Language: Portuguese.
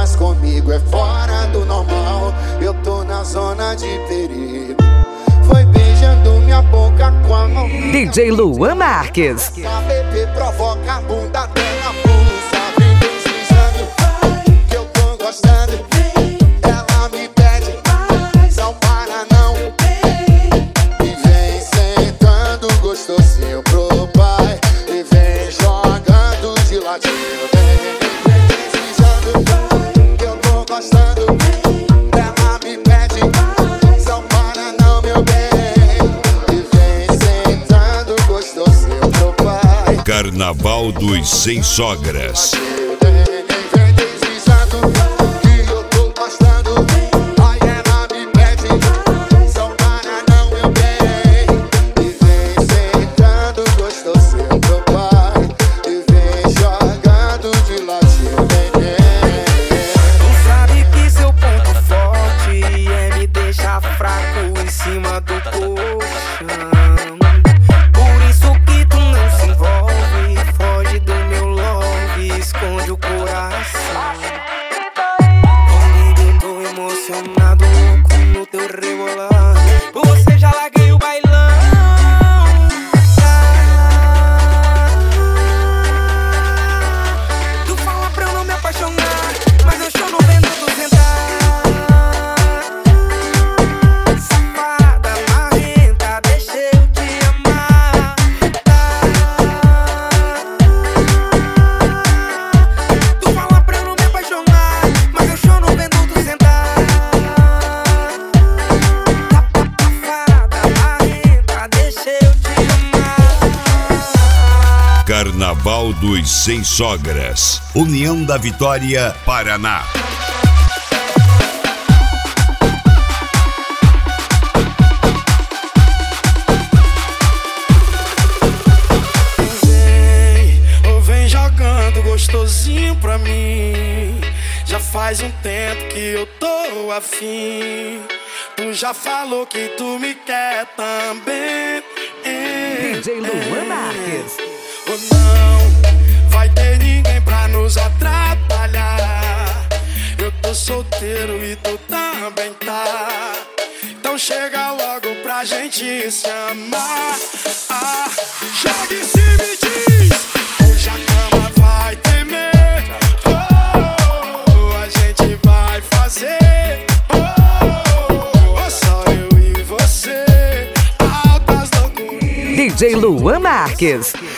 mas comigo é fora do normal. Eu tô na zona de perigo. Foi beijando minha boca com a mão. DJ Luan Marques. A bebê provoca a bunda dela, pulsa. Vem deslizando, que eu tô gostando. Ela me pede, não para não. E vem sentando gostosinho pro pai. E vem jogando de ladinho. Vem deslizando, que eu tô gostando. Ela me pede, não para não, meu bem. Carnaval dos Sem Sogras. Vem deslizando, que eu tô gostando. Aí ela me pede, não para não, meu bem. E vem sentando gostosinho pro pai. E vem jogando de ladinho, Tu sabe que seu ponto forte é me deixar fraco em cima do colchão. Por isso que tu não se envolve, foge do meu love, esconde o coração. Comigo eu tô emocionado, louco no teu rebolado. Por você já larguei o bailão. Tu fala pra eu não me apaixonar, mas eu choro vendo tu sentar. Safada, marrenta, deixa eu te amar. Tu fala pra eu não me apaixonar, mas eu choro vendo tu sentar. Safada, marrenta, deixa eu te amar. Carnaval dos Sem Sogras. União da Vitória, Paraná. Vem jogando gostosinho pra mim. Já faz um tempo que eu tô afim. Tu já falou que tu me quer também. DJ Luan Marques. Ou não vai ter ninguém pra nos atrapalhar. Eu tô solteiro e tu também tá. Então chega logo pra gente se amar. Joga em cima e diz: hoje a cama vai tremer. A gente vai fazer. Só eu e você. Altas loucuras. DJ Luan Marques.